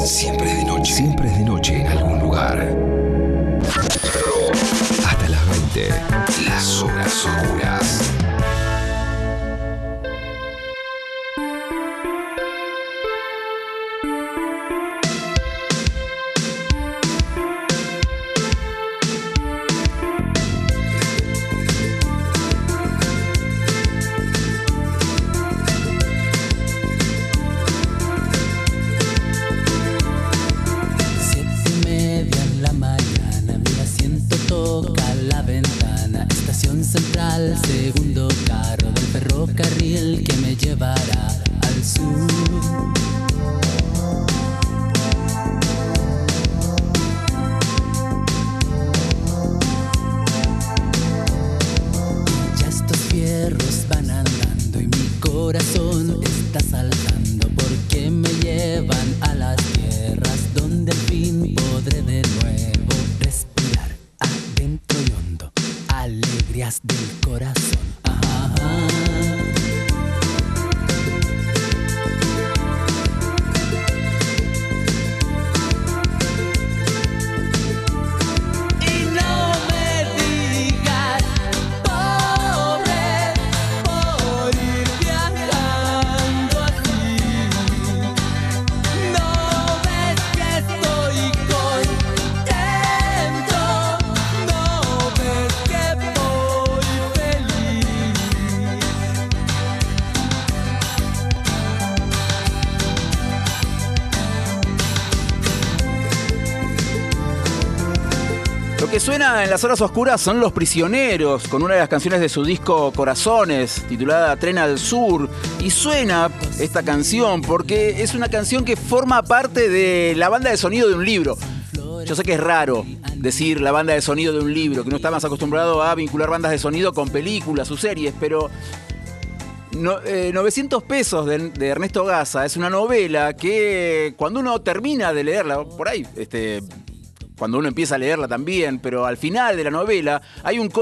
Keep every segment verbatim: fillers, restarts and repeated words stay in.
Siempre es de noche. Siempre es de noche en algún lugar. Hasta las veinte. Las horas oscuras. Segundo carro del ferrocarril que me llevará al sur. Ya estos fierros van andando y mi corazón está saltando porque me llevan a las tierras donde al fin podré de nuevo respirar adentro y hondo. Alegrías del corazón. Ajá. Y no me digas, pobre, por ir viajando así. No ves que estoy contento, no ves que lo que suena en las horas oscuras son Los Prisioneros, con una de las canciones de su disco Corazones, titulada Tren al Sur. Y suena esta canción porque es una canción que forma parte de la banda de sonido de un libro. Yo sé que es raro decir la banda de sonido de un libro, que uno está más acostumbrado a vincular bandas de sonido con películas o series, pero no, eh, novecientos pesos de, de Ernesto Gaza es una novela que cuando uno termina de leerla, por ahí, este... cuando uno empieza a leerla también, pero al final de la novela hay un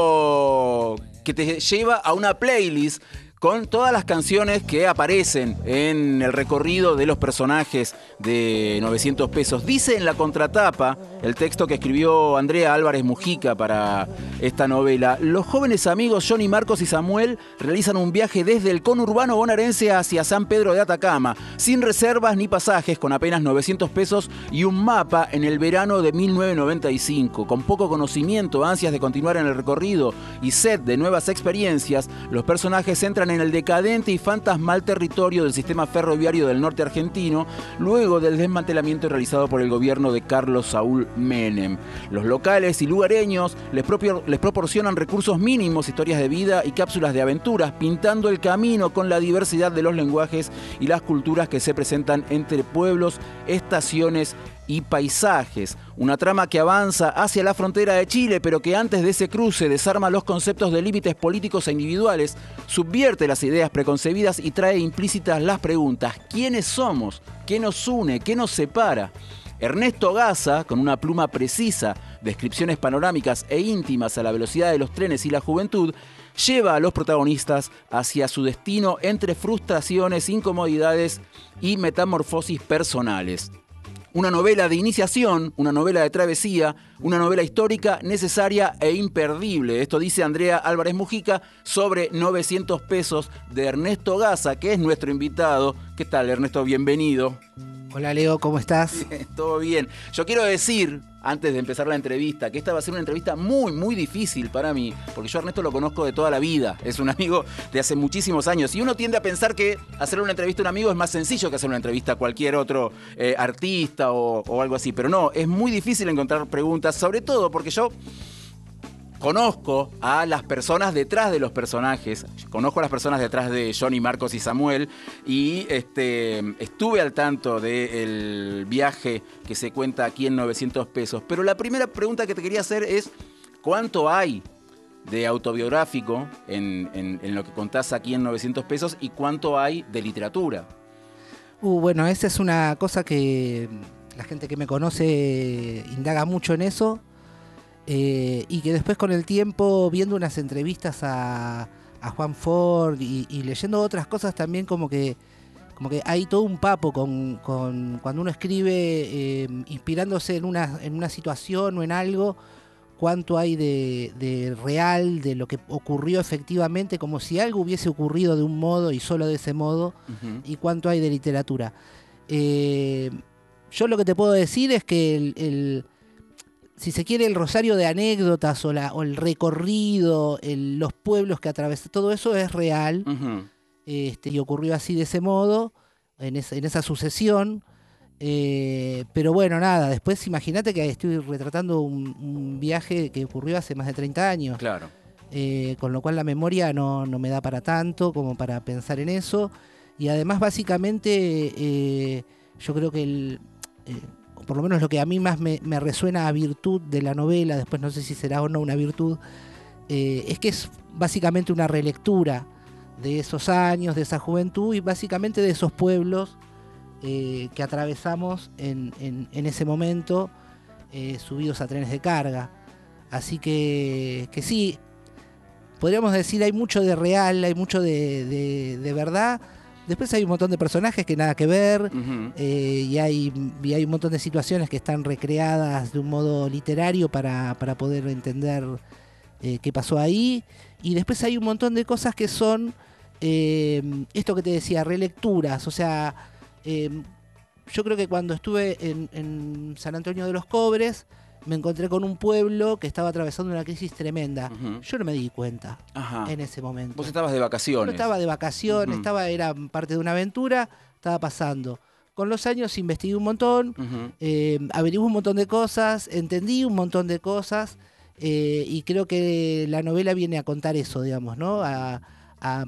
código que te lleva a una playlist con todas las canciones que aparecen en el recorrido de los personajes de novecientos pesos. Dice en la contratapa, el texto que escribió Andrea Álvarez Mujica para esta novela: los jóvenes amigos Johnny, Marcos y Samuel realizan un viaje desde el conurbano bonaerense hacia San Pedro de Atacama, sin reservas ni pasajes, con apenas novecientos pesos y un mapa en el verano de mil novecientos noventa y cinco. Con poco conocimiento, ansias de continuar en el recorrido y sed de nuevas experiencias, los personajes entran en el decadente y fantasmal territorio del sistema ferroviario del norte argentino, luego del desmantelamiento realizado por el gobierno de Carlos Saúl Menem. Los locales y lugareños les, propio, les proporcionan recursos mínimos, historias de vida y cápsulas de aventuras, pintando el camino con la diversidad de los lenguajes y las culturas que se presentan entre pueblos, estaciones y paisajes. Una trama que avanza hacia la frontera de Chile, pero que antes de ese cruce desarma los conceptos de límites políticos e individuales, subvierte las ideas preconcebidas y trae implícitas las preguntas: ¿quiénes somos? ¿Qué nos une? ¿Qué nos separa? Ernesto Gaza, con una pluma precisa, descripciones panorámicas e íntimas a la velocidad de los trenes y la juventud, lleva a los protagonistas hacia su destino entre frustraciones, incomodidades y metamorfosis personales. Una novela de iniciación, una novela de travesía, una novela histórica necesaria e imperdible. Esto dice Andrea Álvarez Mujica sobre novecientos pesos de Ernesto Gaza, que es nuestro invitado. ¿Qué tal, Ernesto? Bienvenido. Hola, Leo, ¿cómo estás? Todo bien. Yo quiero decir, antes de empezar la entrevista, que esta va a ser una entrevista muy, muy difícil para mí, porque yo a Ernesto lo conozco de toda la vida. Es un amigo de hace muchísimos años. Y uno tiende a pensar que hacer una entrevista a un amigo es más sencillo que hacer una entrevista a cualquier otro eh, artista o, o algo así. Pero no, es muy difícil encontrar preguntas, sobre todo porque yo conozco a las personas detrás de los personajes, conozco a las personas detrás de Johnny, Marcos y Samuel, y este, estuve al tanto del viaje que se cuenta aquí en novecientos pesos. Pero la primera pregunta que te quería hacer es: ¿cuánto hay de autobiográfico en, en, en lo que contás aquí en novecientos pesos y cuánto hay de literatura? Uh, bueno, esa es una cosa que la gente que me conoce indaga mucho en eso. Eh, y que después, con el tiempo, viendo unas entrevistas a, a Juan Ford y, y leyendo otras cosas también, como que como que hay todo un papo con, con cuando uno escribe eh, inspirándose en una, en una situación o en algo, cuánto hay de, de real, de lo que ocurrió efectivamente, como si algo hubiese ocurrido de un modo y solo de ese modo, uh-huh. y cuánto hay de literatura. Eh, yo lo que te puedo decir es que el, el si se quiere, el rosario de anécdotas o, la, o el recorrido, el, los pueblos que atravesó, todo eso es real, uh-huh. este, y ocurrió así de ese modo, en, es, en esa sucesión. Eh, pero bueno, nada, después imagínate que estoy retratando un, un viaje que ocurrió hace más de treinta años. Claro. Eh, con lo cual la memoria no, no me da para tanto como para pensar en eso. Y además, básicamente, eh, yo creo que el... Eh, por lo menos lo que a mí más me, me resuena a virtud de la novela, después no sé si será o no una virtud, eh, es que es básicamente una relectura de esos años, de esa juventud y básicamente de esos pueblos eh, que atravesamos en, en, en ese momento, eh, subidos a trenes de carga. Así que, que sí, podríamos decir hay mucho de real, hay mucho de, de, de verdad. Después hay un montón de personajes que nada que ver, uh-huh. eh, y, hay, y hay un montón de situaciones que están recreadas de un modo literario para, para poder entender eh, qué pasó ahí. Y después hay un montón de cosas que son, eh, esto que te decía, relecturas. O sea, eh, yo creo que cuando estuve en, en San Antonio de los Cobres, me encontré con un pueblo que estaba atravesando una crisis tremenda. Uh-huh. Yo no me di cuenta Ajá. en ese momento. Vos estabas de vacaciones. Yo estaba de vacaciones, uh-huh. estaba, era parte de una aventura, estaba pasando. Con los años investigué un montón, uh-huh. eh, averigué un montón de cosas, entendí un montón de cosas, eh, y creo que la novela viene a contar eso, digamos, ¿no? A, a,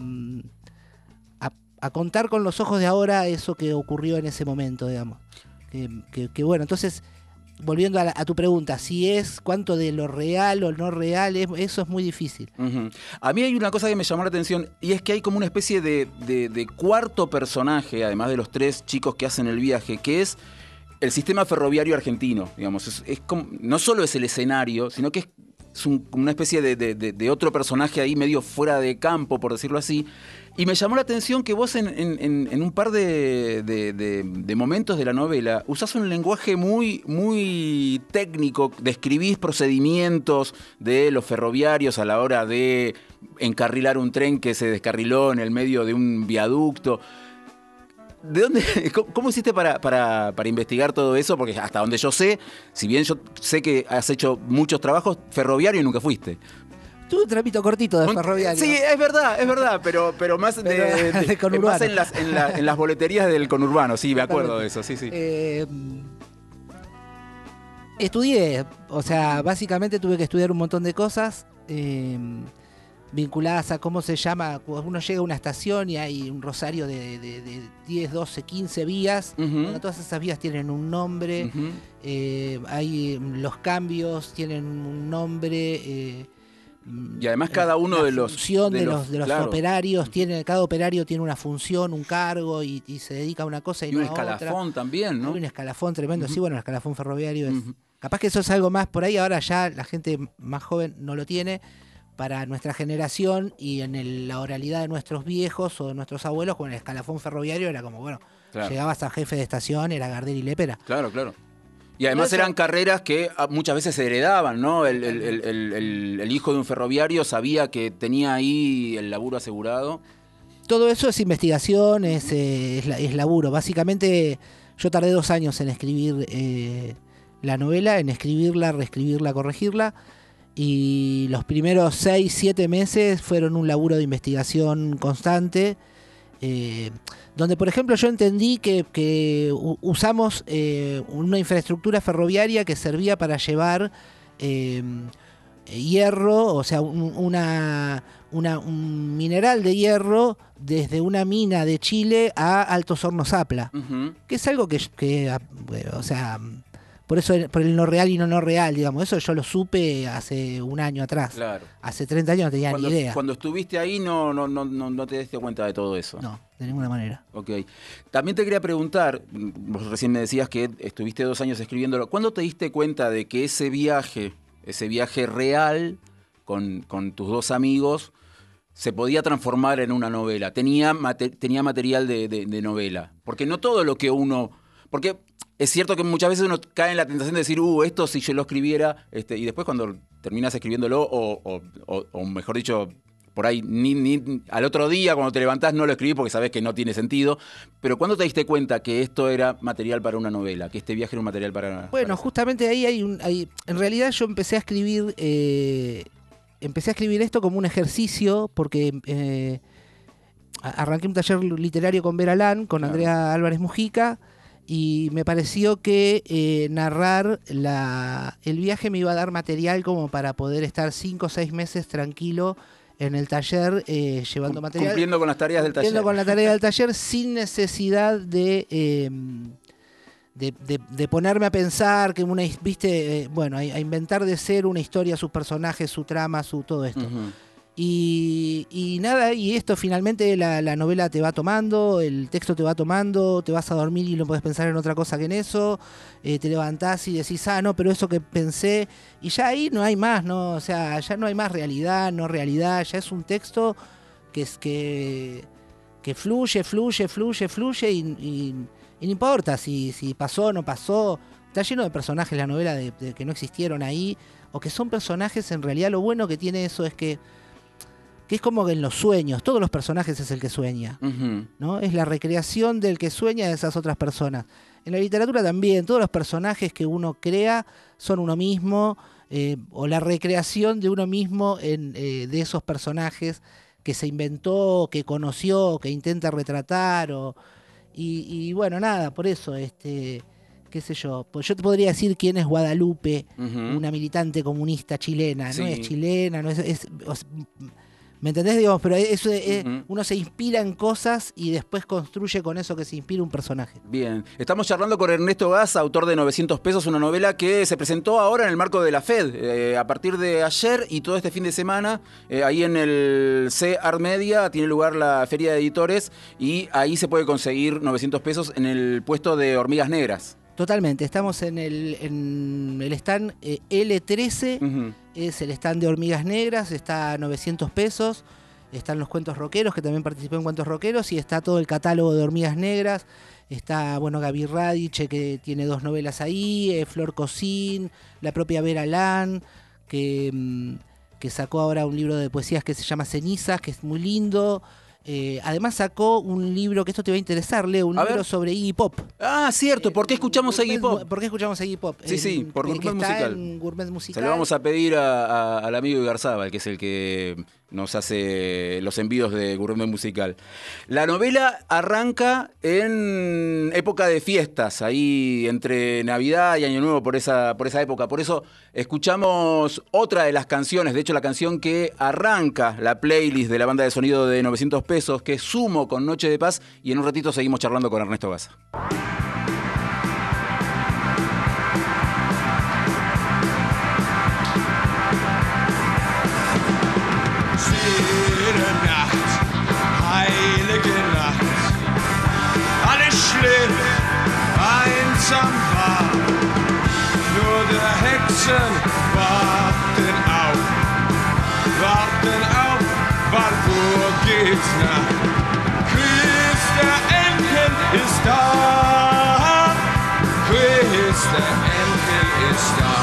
a, a contar con los ojos de ahora eso que ocurrió en ese momento, digamos. Que, que, que bueno, entonces... Volviendo a, la, a tu pregunta, si es cuánto de lo real o no real, es, eso es muy difícil. Uh-huh. A mí hay una cosa que me llamó la atención y es que hay como una especie de, de, de cuarto personaje, además de los tres chicos que hacen el viaje, que es el sistema ferroviario argentino. Digamos, es, es como, no solo es el escenario, sino que es, es un, una especie de, de, de, de otro personaje ahí medio fuera de campo, por decirlo así. Y me llamó la atención que vos en, en, en un par de, de, de, de momentos de la novela usás un lenguaje muy, muy técnico, describís procedimientos de los ferroviarios a la hora de encarrilar un tren que se descarriló en el medio de un viaducto. ¿De dónde, cómo, cómo hiciste para, para, para investigar todo eso? Porque hasta donde yo sé, si bien yo sé que has hecho muchos trabajos, ferroviario nunca fuiste. Tuve un trapito cortito de ferroviario. Sí, es verdad, es verdad, pero, pero más, pero de, de, de conurbano. Más en las, en, la, en las boleterías del conurbano, sí, me acuerdo de eso, sí, sí. Eh, estudié, o sea, básicamente tuve que estudiar un montón de cosas eh, vinculadas a cómo se llama, cuando uno llega a una estación y hay un rosario de, de, de diez, doce, quince vías, uh-huh. bueno, todas esas vías tienen un nombre, uh-huh. eh, hay los cambios tienen un nombre... Eh, Y además cada uno la de los... función de, de los, de los claro. operarios, tiene, cada operario tiene una función, un cargo y, y se dedica a una cosa y, y no un a otra. escalafón también, ¿no? Hay un escalafón tremendo, uh-huh. sí, bueno, el escalafón ferroviario es... Uh-huh. Capaz que eso es algo más por ahí, ahora ya la gente más joven no lo tiene. Para nuestra generación y en el, la oralidad de nuestros viejos o de nuestros abuelos, con el escalafón ferroviario era como, bueno, claro. llegabas a jefe de estación, era Gardel y Lépera. Claro, claro. Y además eran carreras que muchas veces se heredaban, ¿no? El, el, el, el, el, el hijo de un ferroviario sabía que tenía ahí el laburo asegurado. Todo eso es investigación, es, eh, es, es laburo. Básicamente yo tardé dos años en escribir eh, la novela, en escribirla, reescribirla, corregirla. Y los primeros seis, siete meses fueron un laburo de investigación constante. Eh, donde por ejemplo yo entendí que, que usamos eh, una infraestructura ferroviaria que servía para llevar eh, hierro, o sea un, una, una, un mineral de hierro desde una mina de Chile a Altos Hornos Zapla, uh-huh. que es algo que, que o sea, por eso por el no real y no no real, digamos, eso yo lo supe hace un año atrás. Claro. Hace treinta años no tenía cuando, ni idea. Cuando estuviste ahí no, no, no, no, no te diste cuenta de todo eso. No, de ninguna manera. Ok. También te quería preguntar, vos recién me decías que estuviste dos años escribiéndolo. ¿Cuándo te diste cuenta de que ese viaje, ese viaje real con, con tus dos amigos, se podía transformar en una novela, tenía, mate, tenía material de, de, de novela. Porque no todo lo que uno... Porque es cierto que muchas veces uno cae en la tentación de decir, uh, esto si yo lo escribiera, este, y después cuando terminas escribiéndolo, o, o, o, o mejor dicho, por ahí ni, ni al otro día cuando te levantás no lo escribís porque sabés que no tiene sentido, pero ¿cuándo te diste cuenta que esto era material para una novela, que este viaje era un material para... Bueno, para... justamente ahí hay un... Hay, en realidad yo empecé a escribir... Eh, empecé a escribir esto como un ejercicio porque eh, arranqué un taller literario con Vera Lán, con Claro. Andrea Álvarez Mujica, y me pareció que eh, narrar la, el viaje me iba a dar material como para poder estar cinco o seis meses tranquilo en el taller eh, llevando material. Cumpliendo con las tareas del taller. Cumpliendo con la tarea del taller sin necesidad de... Eh, De, de, de ponerme a pensar que una, viste, eh, bueno, a, a inventar de cero una historia, sus personajes, su trama, su todo esto. Uh-huh. Y, y nada, y esto finalmente la, la novela te va tomando, el texto te va tomando, te vas a dormir y no podés pensar en otra cosa que en eso, eh, te levantás y decís, ah, no, pero eso que pensé, y ya ahí no hay más, ¿no? O sea, ya no hay más realidad, no realidad, ya es un texto que es que, que fluye, fluye, fluye, fluye y... y Y no importa si, si pasó o no pasó. Está lleno de personajes la novela de, de que no existieron ahí. O que son personajes, en realidad lo bueno que tiene eso es que, que es como que en los sueños, todos los personajes es el que sueña. Uh-huh. ¿No? Es la recreación del que sueña de esas otras personas. En la literatura también, todos los personajes que uno crea son uno mismo. Eh, o la recreación de uno mismo en, eh, de esos personajes que se inventó, que conoció, que intenta retratar o... Y, y bueno, nada, por eso, este, qué sé yo, pues yo te podría decir quién es Guadalupe, Uh-huh. una militante comunista chilena, Sí. no es chilena, no es, es- os- ¿me entendés? Digamos, pero eso es- Uh-huh. uno se inspira en cosas y después construye con eso que se inspira un personaje. Bien, estamos charlando con Ernesto Gas, autor de novecientos pesos, una novela que se presentó ahora en el marco de la FED, eh, a partir de ayer y todo este fin de semana, eh, ahí en el C Art Media tiene lugar la Feria de Editores y ahí se puede conseguir novecientos pesos en el puesto de Hormigas Negras. Totalmente, estamos en el, en el stand eh, L trece, Uh-huh. es el stand de Hormigas Negras, está a novecientos pesos, están los cuentos rockeros, que también participé en cuentos rockeros, y está todo el catálogo de Hormigas Negras, está, bueno, Gaby Radiche, que tiene dos novelas ahí, eh, Flor Cosín, la propia Vera Lán, que, mm, que sacó ahora un libro de poesías que se llama Cenizas, que es muy lindo. Eh, además sacó un libro, que esto te va a interesar, Leo, un A libro ver. sobre Iggy Pop. Ah, cierto, ¿por qué escuchamos a Iggy Gourmet- Pop? ¿Por qué escuchamos a Iggy Pop? Sí, sí, En- por que Gourmet está Musical. en Gourmet Se Musical. lo vamos a pedir a- a- al amigo Igarzábal, que es el que nos hace los envíos de Gourmet Musical. La novela arranca en época de fiestas, ahí entre Navidad y Año Nuevo, por esa, por esa época. Por eso escuchamos otra de las canciones, de hecho la canción que arranca la playlist de la banda de sonido de novecientos pesos, que es Sumo con Noche de Paz, y en un ratito seguimos charlando con Ernesto Gaza. Stille Nacht, heilige Nacht, alles schlimm, einsam war. Nur der Hexen warten auf, warten auf, wann Uhr geht's nach. Chris, der Enkel ist da, Chris, der Enkel ist da.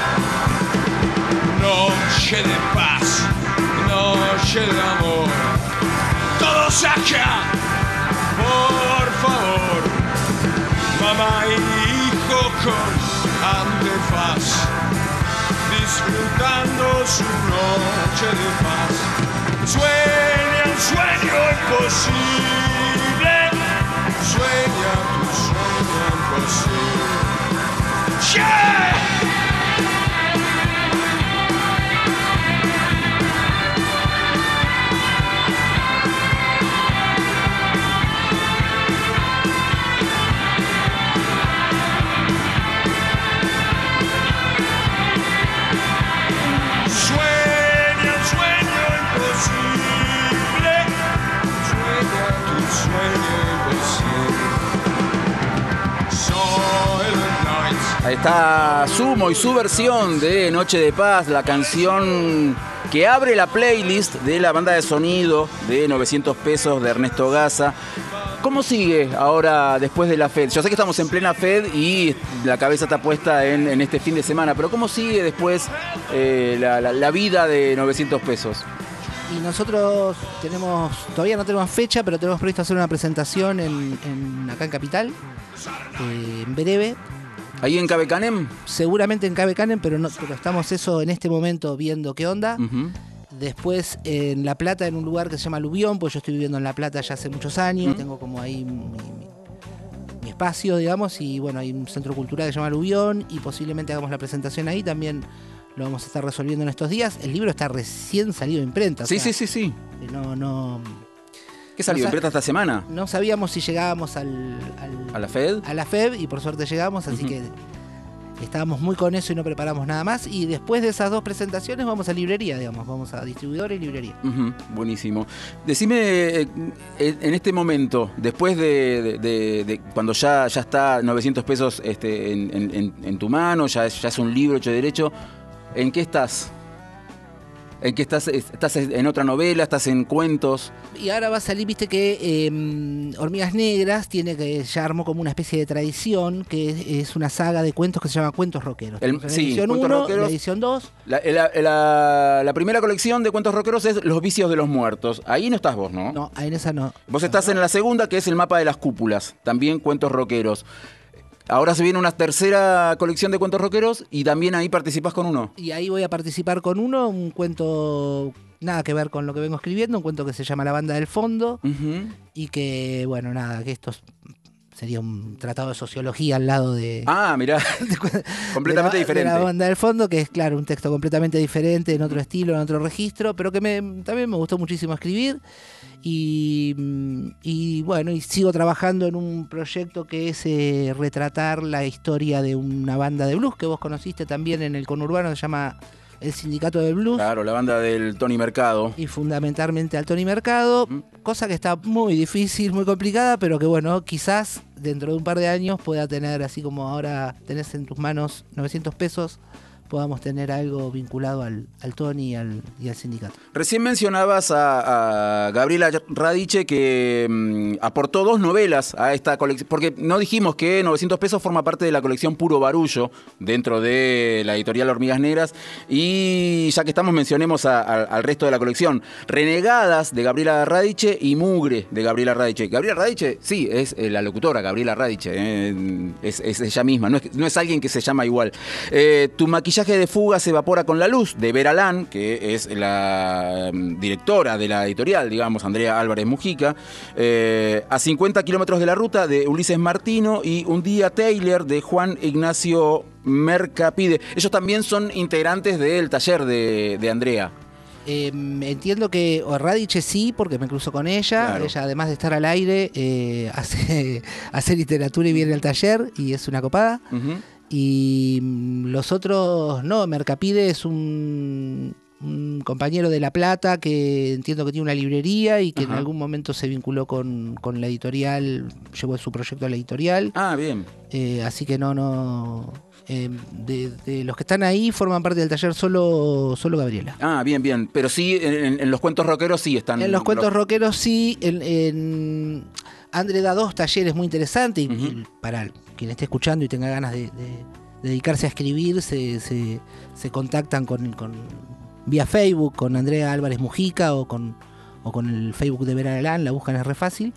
Noche de paz, noche de amor, todos acá, por favor. Mamá y hijo con antifaz, disfrutando su noche de paz. Sueña un sueño imposible, sueña tu sueño imposible. Yeah! Sueña un sueño imposible, sueña tu sueño imposible. Silent night. Ahí está Sumo y su versión de Noche de Paz, la canción que abre la playlist de la banda de sonido de novecientos pesos de Ernesto Gaza. ¿Cómo sigue ahora después de la F E D? Yo sé que estamos en plena F E D y la cabeza está puesta en, en este fin de semana, pero ¿cómo sigue después eh, la, la, la vida de novecientos pesos? Y nosotros tenemos, todavía no tenemos fecha, pero tenemos previsto hacer una presentación en, en acá en Capital, eh, en breve. ¿Ahí en Cabecanem? Seguramente en Cabecanem, pero, no, pero estamos eso en este momento viendo qué onda. Uh-huh. Después en La Plata, en un lugar que se llama Aluvión, pues yo estoy viviendo en La Plata ya hace muchos años, uh-huh. tengo como ahí mi, mi, mi espacio, digamos, y bueno, hay un centro cultural que se llama Aluvión y posiblemente hagamos la presentación ahí también. Lo vamos a estar resolviendo en estos días. El libro está recién salido de imprenta. Sí, o sea, sí, sí, sí. No, no. ¿Qué salió? No, ¿Imprenta esta semana? No sabíamos si llegábamos al, al, ¿A la F E D? A la F E D y por suerte llegamos, así uh-huh. que estábamos muy con eso y no preparamos nada más. Y después de esas dos presentaciones vamos a librería, digamos. Vamos a distribuidor y librería. Uh-huh. Buenísimo. Decime, en este momento, después de, de, de, de cuando ya, ya está novecientos pesos este, en, en, en tu mano, ya es, ya es un libro hecho derecho, ¿en qué estás? ¿En qué estás? ¿Estás en otra novela? ¿Estás en cuentos? Y ahora va a salir, viste que eh, Hormigas Negras tiene que ya armó como una especie de tradición, que es, es una saga de cuentos que se llama Cuentos Rockeros. El, la sí, edición Cuentos uno, Rockeros. La edición dos. La, la, la, la primera colección de Cuentos Rockeros es Los Vicios de los Muertos. Ahí no estás vos, ¿no? No, en esa no. Vos no, estás no. en la segunda, que es El Mapa de las Cúpulas. También Cuentos Rockeros. Ahora se viene una tercera colección de cuentos rockeros y también ahí participás con uno. Y ahí voy a participar con uno, un cuento nada que ver con lo que vengo escribiendo, un cuento que se llama La Banda del Fondo uh-huh. y que, bueno, nada, que esto sería un tratado de sociología al lado de... Ah, mirá, de, completamente de la, diferente. De La Banda del Fondo, que es, claro, un texto completamente diferente, en otro estilo, en otro registro, pero que me, también me gustó muchísimo escribir. Y, y bueno, y sigo trabajando en un proyecto que es eh, retratar la historia de una banda de blues que vos conociste también en el conurbano, se llama El Sindicato del Blues. Claro, la banda del Tony Mercado. Y fundamentalmente al Tony Mercado, ¿Mm? cosa que está muy difícil, muy complicada, pero que bueno, quizás dentro de un par de años pueda tener, así como ahora tenés en tus manos novecientos pesos, podamos tener algo vinculado al, al Tony y al, y al sindicato. Recién mencionabas a, a Gabriela Radice que mmm, aportó dos novelas a esta colección, porque no dijimos que novecientos pesos forma parte de la colección Puro Barullo dentro de la editorial Hormigas Negras, y ya que estamos mencionemos a, a, al resto de la colección. Renegadas de Gabriela Radice y Mugre de Gabriela Radice. Gabriela Radice, sí, es eh, la locutora Gabriela Radice, eh, es, es ella misma, no es, no es alguien que se llama igual. Eh, tu maquillaje de fuga se evapora con la luz, de Vera Lán, que es la um, directora de la editorial, digamos, Andrea Álvarez Mujica. Eh, a cincuenta kilómetros de la ruta, de Ulises Martino, y Un Día Taylor, de Juan Ignacio Mercapide. Ellos también son integrantes del taller de, de Andrea. Eh, entiendo que Radice sí, porque me cruzo con ella. Claro. Ella, además de estar al aire, eh, hace, hace literatura y viene al taller, y es una copada. Uh-huh. Y los otros, no, Mercapide es un, un compañero de La Plata que entiendo que tiene una librería y que Ajá. en algún momento se vinculó con, con la editorial, llevó su proyecto a la editorial. Ah, bien. Eh, así que no, no... Eh, de, de los que están ahí forman parte del taller solo, solo Gabriela. Ah, bien, bien. Pero sí, en, en los cuentos rockeros sí están... En los cuentos los... rockeros sí, en... en André da dos talleres muy interesantes y, uh-huh. y para quien esté escuchando y tenga ganas de, de, de dedicarse a escribir, se, se, se contactan con, con vía Facebook con Andrea Álvarez Mujica o con, o con el Facebook de Vera Lán, la buscan, es re fácil.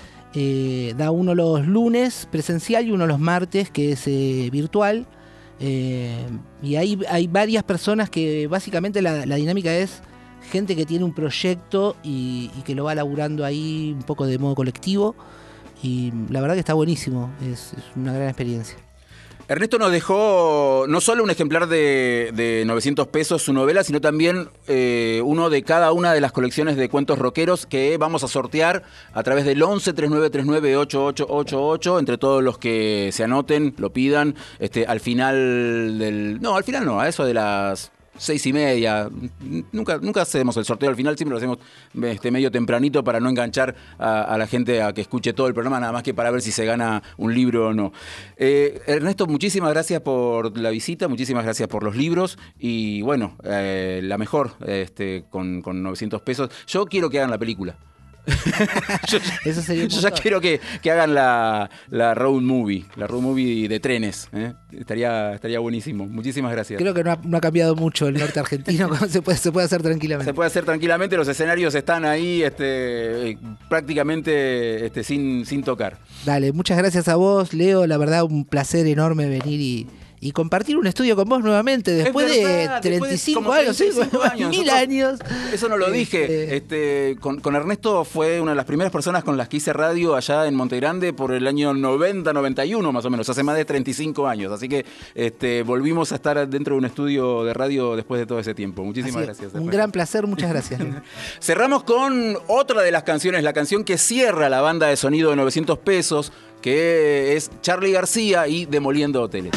Eh, da uno los lunes presencial y uno los martes, que es eh, virtual. Eh, y ahí hay varias personas que básicamente la, la dinámica es gente que tiene un proyecto y, y que lo va laburando ahí un poco de modo colectivo, y la verdad que está buenísimo, es, es una gran experiencia. Ernesto nos dejó no solo un ejemplar de, de novecientos pesos, su novela, sino también eh, uno de cada una de las colecciones de cuentos rockeros que vamos a sortear a través del once, treinta y nueve treinta y nueve, ochenta y ocho ochenta y ocho, entre todos los que se anoten, lo pidan, este, al final del... No, al final no, a eso de las... seis y media. Nunca, nunca hacemos el sorteo al final, siempre lo hacemos este, medio tempranito para no enganchar a, a la gente a que escuche todo el programa, nada más que para ver si se gana un libro o no. Eh, Ernesto, muchísimas gracias por la visita, muchísimas gracias por los libros y bueno, eh, la mejor este, con, con novecientos pesos. Yo quiero que hagan la película. yo, Eso sería un yo ya montón. quiero que, que hagan la, la road movie, la road movie de trenes. ¿eh? Estaría, estaría buenísimo. Muchísimas gracias. Creo que no ha, no ha cambiado mucho el norte argentino, se puede, se puede hacer tranquilamente. Se puede hacer tranquilamente, los escenarios están ahí este, eh, prácticamente este, sin, sin tocar. Dale, muchas gracias a vos, Leo. La verdad, un placer enorme venir y, y compartir un estudio con vos nuevamente después Es verdad, de treinta y cinco después de años, como treinta y cinco sí, años. mil Nosotros- años. Eso no lo dije. Este, Este, con, con Ernesto fue una de las primeras personas con las que hice radio allá en Montegrande por el año noventa, noventa y uno más o menos, hace más de treinta y cinco años. Así que este, volvimos a estar dentro de un estudio de radio después de todo ese tiempo. Muchísimas así, gracias. un Ernesto. gran placer, muchas gracias. Leo. Cerramos con otra de las canciones, la canción que cierra la banda de sonido de novecientos pesos, que es Charly García y Demoliendo Hoteles.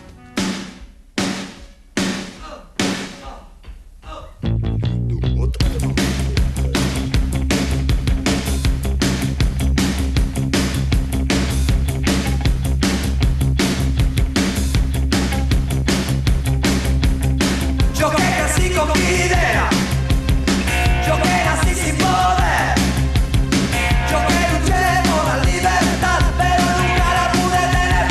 Yo que nací con mi idea, yo que nací sin poder, yo que luché por la libertad, pero nunca la pude tener.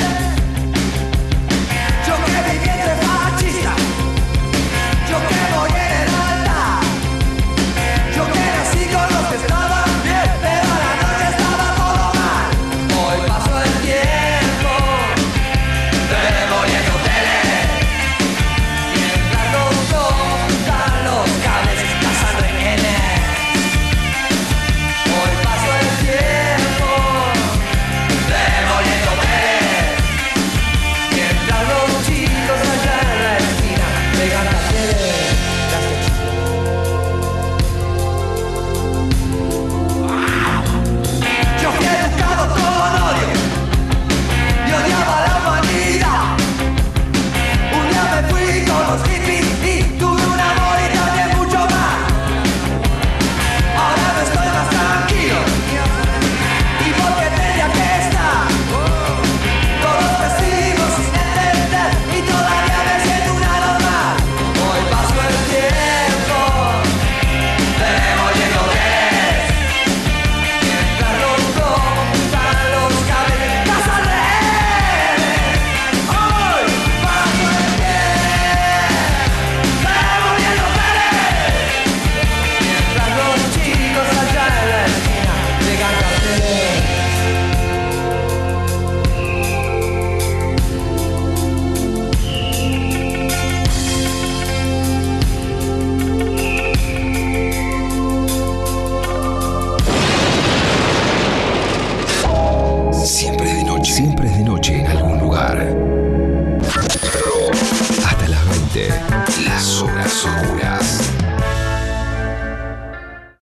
Yo que viví entre fascistas, yo que voy en el altar, yo que nací con los que estaban bien, pero a la noche estaba todo mal. Hoy pasó el tiempo, demoliendo hoteles. Mientras los cortan los cables, cazan rehenes. Hoy pasó el tiempo, demoliendo hoteles. Mientras los chicos allá en la esquina pegan carteles. Yo fui educado con odio y odiaba la humanidad. Un día me fui con los hippies y tuve un amor y también mucho más. Ahora no estoy más tranquilo y porque tenía que estar. Todos vestidos sin entender y todavía me siento una normal. Hoy pasó el tiempo, demoliendo hoteles. Mientras los cortan los cables, cazan rehenes. Hoy pasó el tiempo, demoliendo hoteles. Mientras los chicos allá en la esquina llegan carteles. Siempre es de noche. Siempre es de noche en algún lugar. Hasta las veinte. Las horas oscuras.